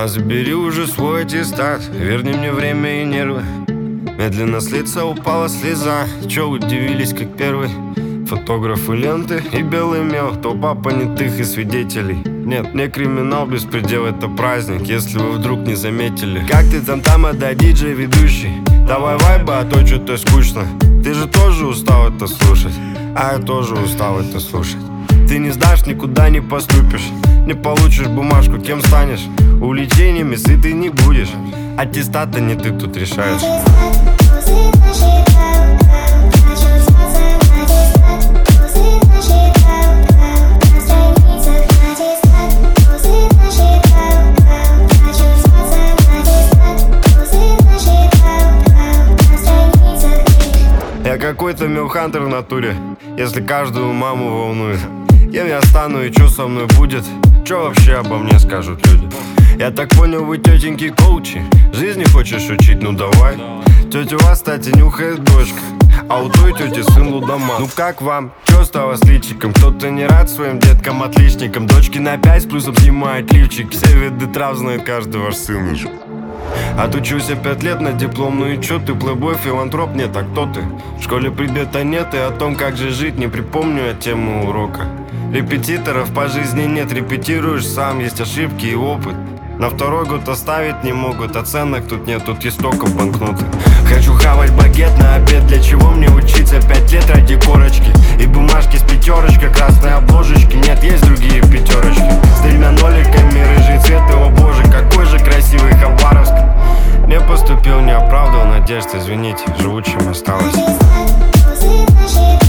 А забери уже свой аттестат, верни мне время и нервы. Медленно с лица упала слеза. Чё удивились, как первый? Фотографы, ленты и белый мел, толпа понятых и свидетелей. Нет, не криминал, беспредел, это праздник, если вы вдруг не заметили. Как ты там, да, диджей ведущий? Давай вайба, а то что-то скучно. Ты же тоже устал это слушать, а я тоже устал это слушать. Ты не сдашь, никуда не поступишь, не получишь бумажку, кем станешь? Увлечениями сытый не будешь, аттестата не ты тут решаешь. Я какой-то милхантер в натуре, если каждую маму волнует. Кем я стану и что со мной будет? Что вообще обо мне скажут люди? Я так понял, вы тетеньки коучи. Жизни хочешь учить? Ну давай. Тетя у вас, кстати, нюхает дочка, а у той тети сын лудоман. Ну как вам? Чё стало с личиком? Кто-то не рад своим деткам-отличникам. Дочки на 5 с плюсом снимают лифчик. Все виды трав знает каждый ваш сын. Отучился 5 лет на диплом, ну и чё ты, плейбой, филантроп? Нет, а кто ты? В школе предмета нет, и о том, как же жить, не припомню я тему урока. Репетиторов по жизни нет, репетируешь сам, есть ошибки и опыт. На второй год оставить не могут, оценок тут нет, тут есть только банкноты. Хочу хавать багет на обед, для чего мне учиться 5 лет ради корочки? И бумажки с пятерочкой, красной обложечки, нет, есть другие пятерочки. С 3 ноликами, рыжий цвет, и о боже, какой же красивый Хабаровск. Не поступил, не оправдывал надежд, извините, живучим осталось.